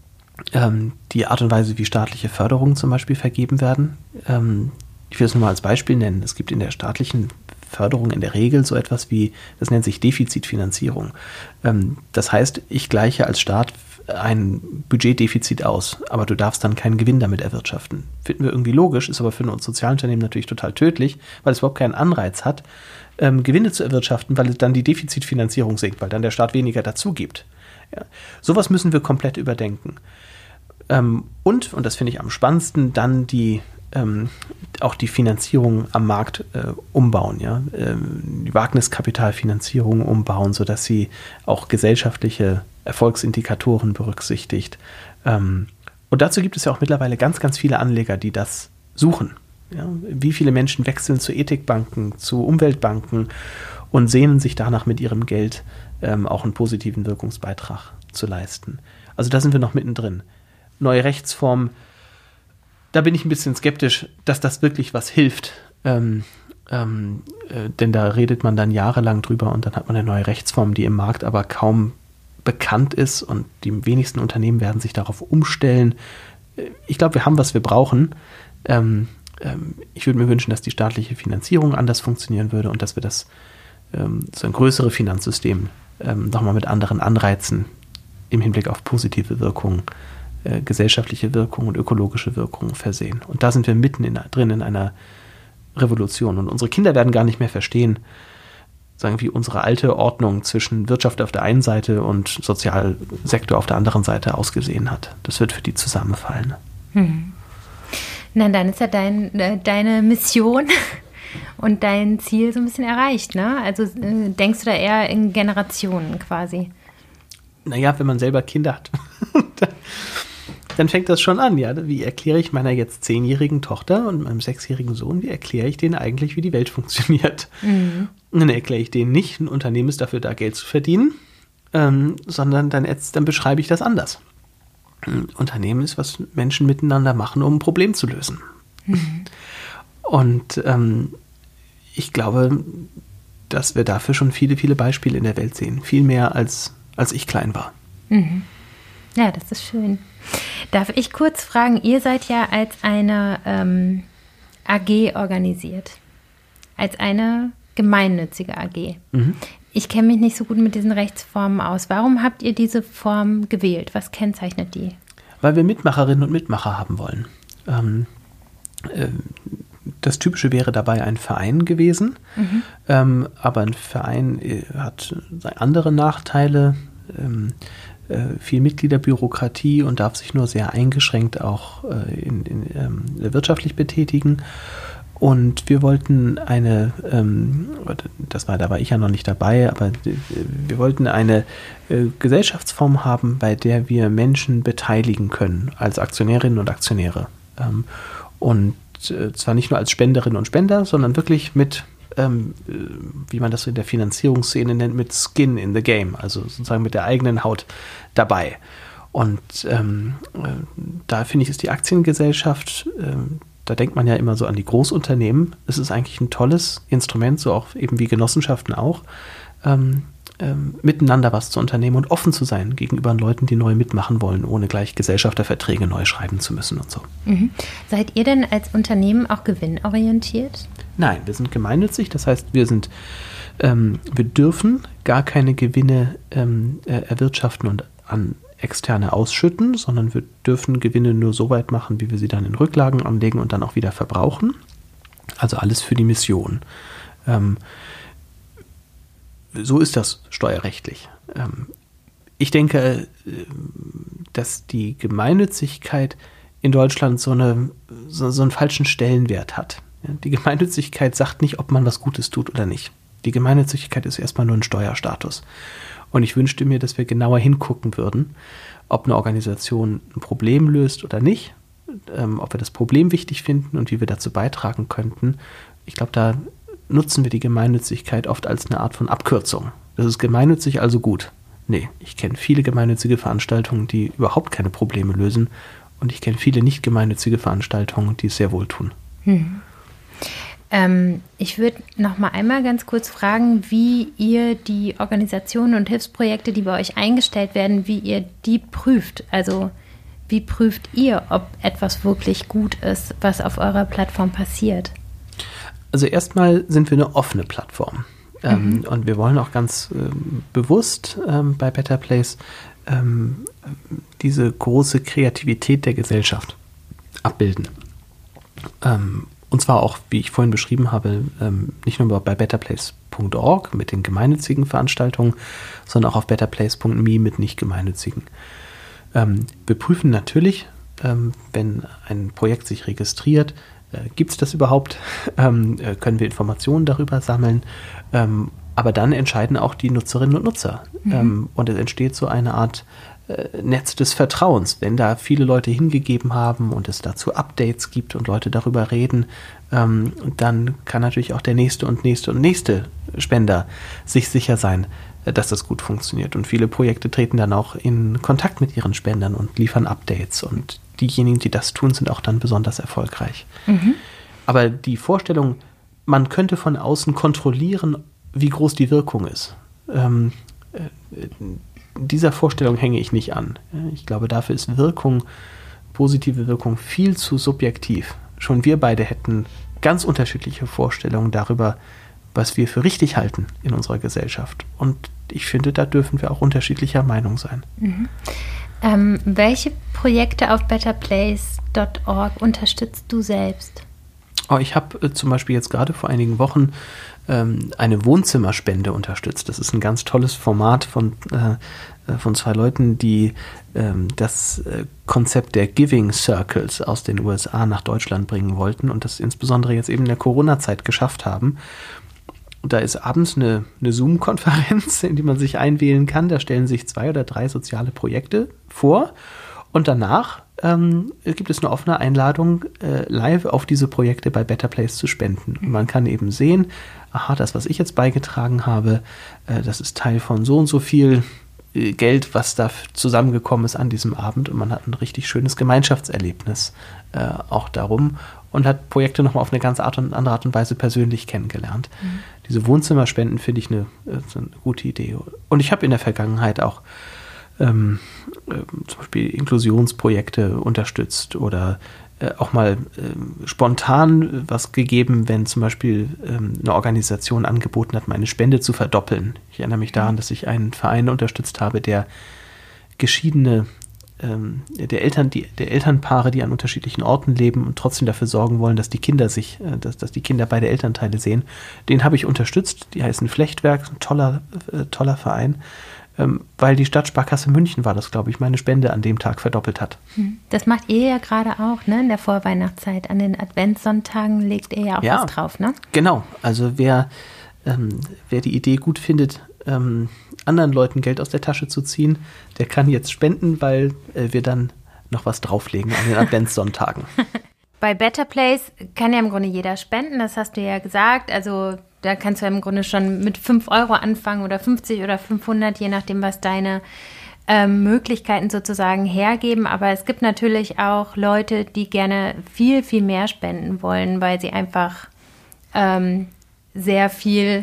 Speaker 1: ähm, die Art und Weise, wie staatliche Förderungen zum Beispiel vergeben werden. Ähm, ich will es nur mal als Beispiel nennen. Es gibt in der staatlichen Förderung in der Regel so etwas wie, das nennt sich Defizitfinanzierung. Ähm, das heißt, ich gleiche als Staat ein Budgetdefizit aus, aber du darfst dann keinen Gewinn damit erwirtschaften. Finden wir irgendwie logisch, ist aber für uns Sozialunternehmen natürlich total tödlich, weil es überhaupt keinen Anreiz hat, ähm, Gewinne zu erwirtschaften, weil dann die Defizitfinanzierung sinkt, weil dann der Staat weniger dazu gibt. Ja. Sowas müssen wir komplett überdenken. Ähm, und, und das finde ich am spannendsten, dann die Ähm, auch die Finanzierung am Markt äh, umbauen, ja, ähm, die Wagniskapitalfinanzierung umbauen, sodass sie auch gesellschaftliche Erfolgsindikatoren berücksichtigt. Ähm, und dazu gibt es ja auch mittlerweile ganz, ganz viele Anleger, die das suchen. Ja? Wie viele Menschen wechseln zu Ethikbanken, zu Umweltbanken und sehnen sich danach, mit ihrem Geld ähm, auch einen positiven Wirkungsbeitrag zu leisten. Also da sind wir noch mittendrin. neue Rechtsform, da bin ich ein bisschen skeptisch, dass das wirklich was hilft. Ähm, ähm, äh, denn da redet man dann jahrelang drüber und dann hat man eine neue Rechtsform, die im Markt aber kaum bekannt ist und die wenigsten Unternehmen werden sich darauf umstellen. Ich glaube, wir haben, was wir brauchen. Ähm, ähm, ich würde mir wünschen, dass die staatliche Finanzierung anders funktionieren würde und dass wir das ähm, so ein größeres Finanzsystem ähm, nochmal mit anderen Anreizen im Hinblick auf positive Wirkungen, äh, gesellschaftliche Wirkungen und ökologische Wirkungen versehen. Und da sind wir mitten in, drin in einer Revolution. Und unsere Kinder werden gar nicht mehr verstehen, sagen wie unsere alte Ordnung zwischen Wirtschaft auf der einen Seite und Sozialsektor auf der anderen Seite ausgesehen hat. Das wird für die zusammenfallen.
Speaker 3: Hm. Na, dann ist ja dein, äh, deine Mission und dein Ziel so ein bisschen erreicht, ne? Also äh, denkst du da eher in Generationen quasi?
Speaker 1: Naja, wenn man selber Kinder hat, dann fängt das schon an, ja. Wie erkläre ich meiner jetzt zehnjährigen Tochter und meinem sechsjährigen Sohn, wie erkläre ich denen eigentlich, wie die Welt funktioniert? Mhm. Und dann erkläre ich denen nicht, ein Unternehmen ist dafür da, Geld zu verdienen, ähm, sondern dann, jetzt, dann beschreibe ich das anders. Ein Unternehmen ist, was Menschen miteinander machen, um ein Problem zu lösen. Mhm. Und ähm, ich glaube, dass wir dafür schon viele, viele Beispiele in der Welt sehen. Viel mehr, als, als ich klein war.
Speaker 3: Mhm. Ja, das ist schön. Darf ich kurz fragen, ihr seid ja als eine ähm, A G organisiert. Als eine gemeinnützige A G. Mhm. Ich kenne mich nicht so gut mit diesen Rechtsformen aus. Warum habt ihr diese Form gewählt? Was kennzeichnet die?
Speaker 1: Weil wir Mitmacherinnen und Mitmacher haben wollen. Ähm, äh, das Typische wäre dabei ein Verein gewesen. Mhm. Ähm, aber ein Verein hat andere Nachteile. Ähm, viel Mitgliederbürokratie und darf sich nur sehr eingeschränkt auch äh, in, in, ähm, wirtschaftlich betätigen. Und wir wollten eine, ähm, das war, da war ich ja noch nicht dabei, aber wir wollten eine äh, Gesellschaftsform haben, bei der wir Menschen beteiligen können als Aktionärinnen und Aktionäre. Ähm, und äh, zwar nicht nur als Spenderinnen und Spender, sondern wirklich mit Ähm, wie man das in der Finanzierungsszene nennt, mit Skin in the Game, also sozusagen mit der eigenen Haut dabei. Und ähm, äh, da finde ich, ist die Aktiengesellschaft, äh, da denkt man ja immer so an die Großunternehmen. Es ist eigentlich ein tolles Instrument, so auch eben wie Genossenschaften auch, ähm, ähm, miteinander was zu unternehmen und offen zu sein gegenüber Leuten, die neu mitmachen wollen, ohne gleich Gesellschafterverträge neu schreiben zu müssen und so.
Speaker 3: Mhm. Seid ihr denn als Unternehmen auch gewinnorientiert?
Speaker 1: Nein, wir sind gemeinnützig, das heißt, wir sind, ähm, wir dürfen gar keine Gewinne ähm, äh, erwirtschaften und an Externe ausschütten, sondern wir dürfen Gewinne nur so weit machen, wie wir sie dann in Rücklagen anlegen und dann auch wieder verbrauchen. Also alles für die Mission. Ähm, so ist das steuerrechtlich. Ähm, ich denke, dass die Gemeinnützigkeit in Deutschland so, eine, so, so einen falschen Stellenwert hat. Die Gemeinnützigkeit sagt nicht, ob man was Gutes tut oder nicht. Die Gemeinnützigkeit ist erstmal nur ein Steuerstatus. Und ich wünschte mir, dass wir genauer hingucken würden, ob eine Organisation ein Problem löst oder nicht, ähm, ob wir das Problem wichtig finden und wie wir dazu beitragen könnten. Ich glaube, da nutzen wir die Gemeinnützigkeit oft als eine Art von Abkürzung. Das ist gemeinnützig, also gut. Nee, ich kenne viele gemeinnützige Veranstaltungen, die überhaupt keine Probleme lösen. Und ich kenne viele nicht gemeinnützige Veranstaltungen, die es sehr wohl tun.
Speaker 3: Hm. Ähm, ich würde noch mal einmal ganz kurz fragen, wie ihr die Organisationen und Hilfsprojekte, die bei euch eingestellt werden, wie ihr die prüft. Also wie prüft ihr, ob etwas wirklich gut ist, was auf eurer Plattform passiert?
Speaker 1: Also erstmal sind wir eine offene Plattform. Mhm. Ähm, und wir wollen auch ganz ähm, bewusst ähm, bei Better Place ähm, diese große Kreativität der Gesellschaft abbilden. Ähm, Und zwar auch, wie ich vorhin beschrieben habe, ähm, nicht nur bei betterplace punkt org mit den gemeinnützigen Veranstaltungen, sondern auch auf betterplace punkt me mit nicht gemeinnützigen. Ähm, wir prüfen natürlich, ähm, wenn ein Projekt sich registriert, äh, gibt es das überhaupt? Ähm, äh, können wir Informationen darüber sammeln? Ähm, aber dann entscheiden auch die Nutzerinnen und Nutzer. Mhm. Ähm, und es entsteht so eine Art Netz des Vertrauens. Wenn da viele Leute hingegeben haben und es dazu Updates gibt und Leute darüber reden, ähm, dann kann natürlich auch der nächste und nächste und nächste Spender sich sicher sein, dass das gut funktioniert. Und viele Projekte treten dann auch in Kontakt mit ihren Spendern und liefern Updates. Und diejenigen, die das tun, sind auch dann besonders erfolgreich. Mhm. Aber die Vorstellung, man könnte von außen kontrollieren, wie groß die Wirkung ist, ähm, äh, dieser Vorstellung hänge ich nicht an. Ich glaube, dafür ist Wirkung, positive Wirkung viel zu subjektiv. Schon wir beide hätten ganz unterschiedliche Vorstellungen darüber, was wir für richtig halten in unserer Gesellschaft. Und ich finde, da dürfen wir auch unterschiedlicher Meinung sein.
Speaker 3: Mhm. Ähm, welche Projekte auf better place dot org unterstützt du selbst?
Speaker 1: Oh, ich habe äh, zum Beispiel jetzt gerade vor einigen Wochen ähm, eine Wohnzimmerspende unterstützt. Das ist ein ganz tolles Format von, äh, von zwei Leuten, die ähm, das äh, Konzept der Giving Circles aus den U S A nach Deutschland bringen wollten und das insbesondere jetzt eben in der Corona-Zeit geschafft haben. Und da ist abends eine, eine Zoom-Konferenz, in die man sich einwählen kann. Da stellen sich zwei oder drei soziale Projekte vor. Und danach ähm, gibt es eine offene Einladung, äh, live auf diese Projekte bei Better Place zu spenden. Und man kann eben sehen, aha, das, was ich jetzt beigetragen habe, äh, das ist Teil von so und so viel äh, Geld, was da zusammengekommen ist an diesem Abend. Und man hat ein richtig schönes Gemeinschaftserlebnis äh, auch darum und hat Projekte nochmal auf eine ganz Art und andere Art und Weise persönlich kennengelernt. Mhm. Diese Wohnzimmerspenden finde ich eine, eine gute Idee. Und ich habe in der Vergangenheit auch ähm, äh, zum Beispiel Inklusionsprojekte unterstützt oder äh, auch mal äh, spontan was gegeben, wenn zum Beispiel ähm, eine Organisation angeboten hat, meine Spende zu verdoppeln. Ich erinnere mich daran, dass ich einen Verein unterstützt habe, der geschiedene Der, Eltern, die, der Elternpaare, die an unterschiedlichen Orten leben und trotzdem dafür sorgen wollen, dass die Kinder sich, dass, dass die Kinder beide Elternteile sehen, den habe ich unterstützt. Die heißen Flechtwerk, ein toller, äh, toller Verein, ähm, weil die Stadtsparkasse München war das, glaube ich, meine Spende an dem Tag verdoppelt hat.
Speaker 3: Das macht ihr ja gerade auch, ne? In der Vorweihnachtszeit. An den Adventssonntagen legt ihr ja auch ja, was drauf, ne?
Speaker 1: Genau. Also wer, ähm, wer die Idee gut findet, ähm, anderen Leuten Geld aus der Tasche zu ziehen, der kann jetzt spenden, weil äh, wir dann noch was drauflegen an den Adventssonntagen.
Speaker 3: Bei Better Place kann ja im Grunde jeder spenden, das hast du ja gesagt. Also da kannst du ja im Grunde schon mit fünf Euro anfangen oder fünfzig oder fünfhundert, je nachdem, was deine ähm, Möglichkeiten sozusagen hergeben. Aber es gibt natürlich auch Leute, die gerne viel, viel mehr spenden wollen, weil sie einfach ähm, sehr viel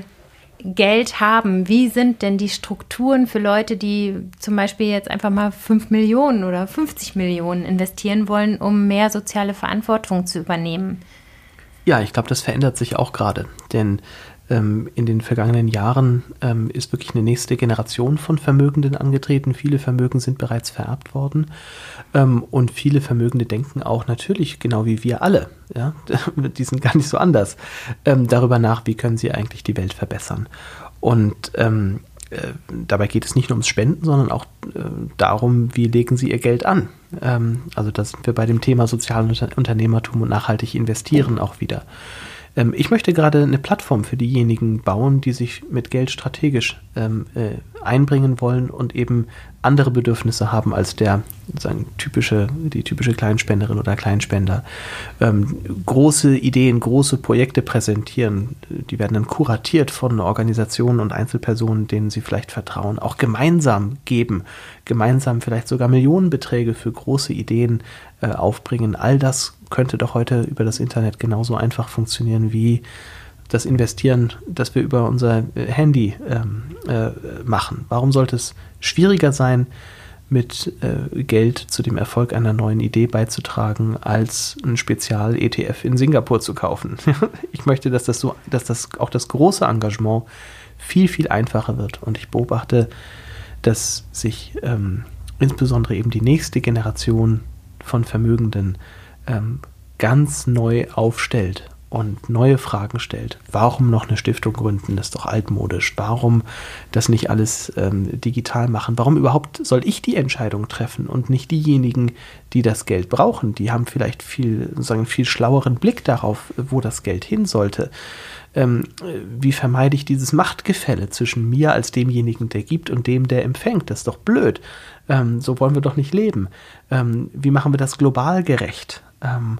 Speaker 3: Geld haben. Wie sind denn die Strukturen für Leute, die zum Beispiel jetzt einfach mal fünf Millionen oder fünfzig Millionen investieren wollen, um mehr soziale Verantwortung zu übernehmen?
Speaker 1: Ja, ich glaube, das verändert sich auch gerade, denn ähm, in den vergangenen Jahren ähm, ist wirklich eine nächste Generation von Vermögenden angetreten. Viele Vermögen sind bereits vererbt worden ähm, und viele Vermögende denken auch natürlich, genau wie wir alle, ja, die sind gar nicht so anders, ähm, darüber nach, wie können sie eigentlich die Welt verbessern. Und ähm, äh, dabei geht es nicht nur ums Spenden, sondern auch äh, darum, wie legen sie ihr Geld an. Ähm, also da sind wir bei dem Thema soziales Unternehmertum und nachhaltig investieren auch wieder. Ähm, ich möchte gerade eine Plattform für diejenigen bauen, die sich mit Geld strategisch ähm, äh, einbringen wollen und eben andere Bedürfnisse haben als der sagen, typische, die typische Kleinspenderin oder Kleinspender. Ähm, große Ideen, große Projekte präsentieren, die werden dann kuratiert von Organisationen und Einzelpersonen, denen sie vielleicht vertrauen, auch gemeinsam geben, gemeinsam vielleicht sogar Millionenbeträge für große Ideen äh, aufbringen. All das könnte doch heute über das Internet genauso einfach funktionieren wie das Investieren, das wir über unser Handy ähm, äh, machen. Warum sollte es schwieriger sein, mit äh, Geld zu dem Erfolg einer neuen Idee beizutragen, als ein Spezial-E T F in Singapur zu kaufen? Ich möchte, dass das so, dass das auch das große Engagement viel, viel einfacher wird. Und ich beobachte, dass sich ähm, insbesondere eben die nächste Generation von Vermögenden ähm, ganz neu aufstellt und neue Fragen stellt. Warum noch eine Stiftung gründen? Das ist doch altmodisch. Warum das nicht alles ähm, digital machen? Warum überhaupt soll ich die Entscheidung treffen und nicht diejenigen, die das Geld brauchen? Die haben vielleicht viel, sagen, viel schlaueren Blick darauf, wo das Geld hin sollte. Ähm, wie vermeide ich dieses Machtgefälle zwischen mir als demjenigen, der gibt, und dem, der empfängt? Das ist doch blöd. Ähm, so wollen wir doch nicht leben. Ähm, wie machen wir das global gerecht? Ähm,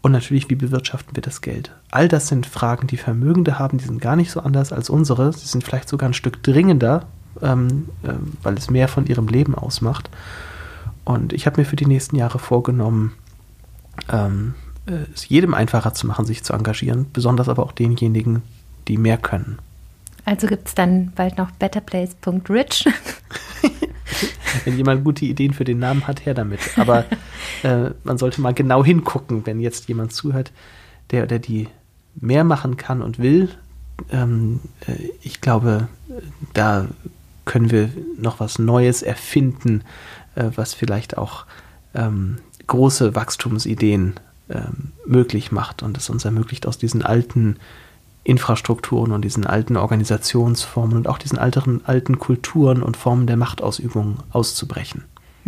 Speaker 1: Und natürlich, wie bewirtschaften wir das Geld? All das sind Fragen, die Vermögende haben, die sind gar nicht so anders als unsere. Sie sind vielleicht sogar ein Stück dringender, ähm, äh, weil es mehr von ihrem Leben ausmacht. Und ich habe mir für die nächsten Jahre vorgenommen, ähm, es jedem einfacher zu machen, sich zu engagieren, besonders aber auch denjenigen, die mehr können.
Speaker 3: Also gibt es dann bald noch betterplace punkt rich.
Speaker 1: Wenn jemand gute Ideen für den Namen hat, her damit. Aber äh, man sollte mal genau hingucken, wenn jetzt jemand zuhört, der oder die mehr machen kann und will. Ähm, äh, ich glaube, da können wir noch was Neues erfinden, äh, was vielleicht auch ähm, große Wachstumsideen ähm, möglich macht und es uns ermöglicht, aus diesen alten Infrastrukturen und diesen alten Organisationsformen und auch diesen alten, alten Kulturen und Formen der Machtausübung auszubrechen.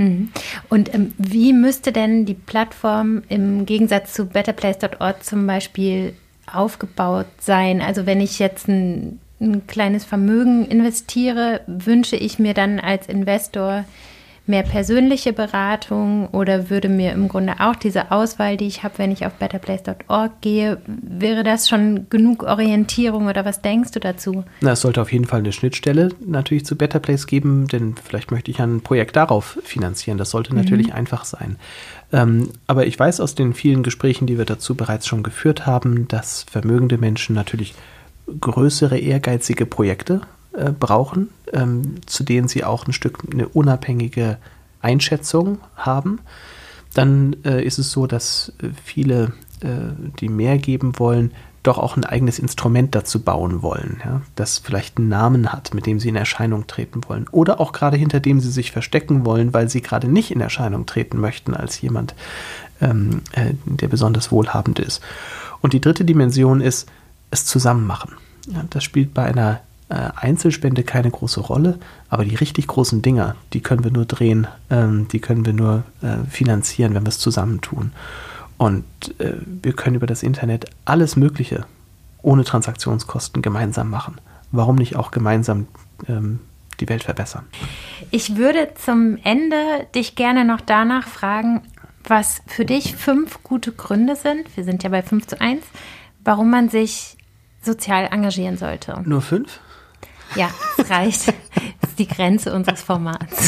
Speaker 3: Und ähm, wie müsste denn die Plattform im Gegensatz zu betterplace punkt org zum Beispiel aufgebaut sein? Also wenn ich jetzt ein, ein kleines Vermögen investiere, wünsche ich mir dann als Investor mehr persönliche Beratung oder würde mir im Grunde auch diese Auswahl, die ich habe, wenn ich auf betterplace punkt org gehe, wäre das schon genug Orientierung oder was denkst du dazu?
Speaker 1: Na, es sollte auf jeden Fall eine Schnittstelle natürlich zu BetterPlace geben, denn vielleicht möchte ich ein Projekt darauf finanzieren. Das sollte mhm. natürlich einfach sein. Ähm, aber ich weiß aus den vielen Gesprächen, die wir dazu bereits schon geführt haben, dass vermögende Menschen natürlich größere, ehrgeizige Projekte äh, brauchen, ähm, zu denen sie auch ein Stück eine unabhängige Einschätzung haben. Dann äh, ist es so, dass äh, viele, äh, die mehr geben wollen, doch auch ein eigenes Instrument dazu bauen wollen, ja, das vielleicht einen Namen hat, mit dem sie in Erscheinung treten wollen oder auch gerade hinter dem sie sich verstecken wollen, weil sie gerade nicht in Erscheinung treten möchten als jemand, ähm, äh, der besonders wohlhabend ist. Und die dritte Dimension ist, es zusammen machen. Ja, das spielt bei einer äh, Einzelspende keine große Rolle, aber die richtig großen Dinger, die können wir nur drehen, ähm, die können wir nur äh, finanzieren, wenn wir es zusammen tun. Und äh, wir können über das Internet alles Mögliche ohne Transaktionskosten gemeinsam machen. Warum nicht auch gemeinsam ähm, die Welt verbessern?
Speaker 3: Ich würde zum Ende dich gerne noch danach fragen, was für dich fünf gute Gründe sind, wir sind ja bei fünf zu eins, warum man sich sozial engagieren sollte.
Speaker 1: Nur fünf?
Speaker 3: Ja, es reicht. Das ist die Grenze unseres Formats.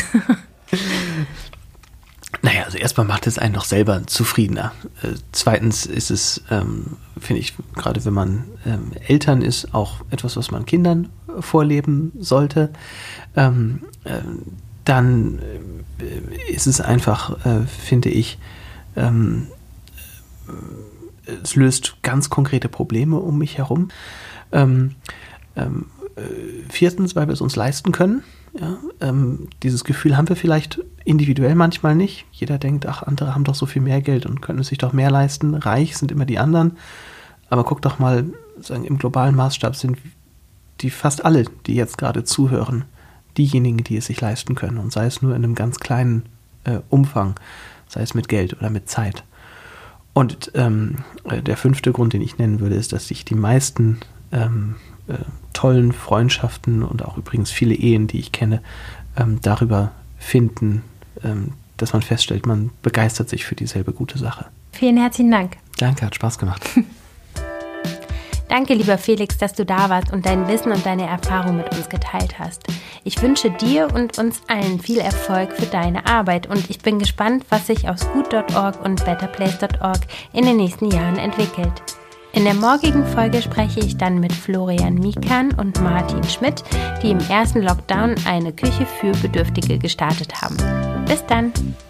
Speaker 1: Naja, also erstmal macht es einen doch selber zufriedener. Äh, zweitens ist es, ähm, finde ich, gerade wenn man ähm, Eltern ist, auch etwas, was man Kindern vorleben sollte. Ähm, äh, dann äh, ist es einfach, äh, finde ich, ähm, äh, es löst ganz konkrete Probleme um mich herum. Ähm, ähm, äh, viertens, weil wir es uns leisten können. Ja, ähm, dieses Gefühl haben wir vielleicht individuell manchmal nicht. Jeder denkt, ach, andere haben doch so viel mehr Geld und können es sich doch mehr leisten. Reich sind immer die anderen. Aber guck doch mal, sagen, im globalen Maßstab sind die fast alle, die jetzt gerade zuhören, diejenigen, die es sich leisten können. Und sei es nur in einem ganz kleinen äh, Umfang, sei es mit Geld oder mit Zeit. Und ähm, der fünfte Grund, den ich nennen würde, ist, dass sich die meisten ähm, äh, tollen Freundschaften und auch übrigens viele Ehen, die ich kenne, ähm, darüber finden, ähm, dass man feststellt, man begeistert sich für dieselbe gute Sache.
Speaker 3: Vielen herzlichen Dank.
Speaker 1: Danke, hat Spaß gemacht.
Speaker 2: Danke, lieber Felix, dass du da warst und dein Wissen und deine Erfahrung mit uns geteilt hast. Ich wünsche dir und uns allen viel Erfolg für deine Arbeit und ich bin gespannt, was sich aus gut punkt org und betterplace punkt org in den nächsten Jahren entwickelt. In der morgigen Folge spreche ich dann mit Florian Mikan und Martin Schmidt, die im ersten Lockdown eine Küche für Bedürftige gestartet haben. Bis dann!